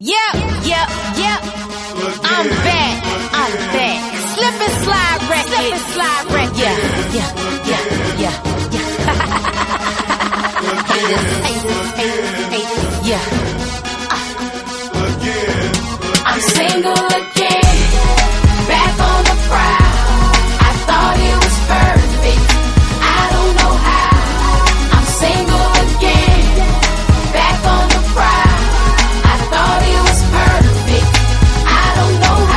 Yeah, yeah, yeah. I'm back. Slip and slide record. Yeah, yeah, yeah, yeah, yeah. Haters. Yeah. I'm single again.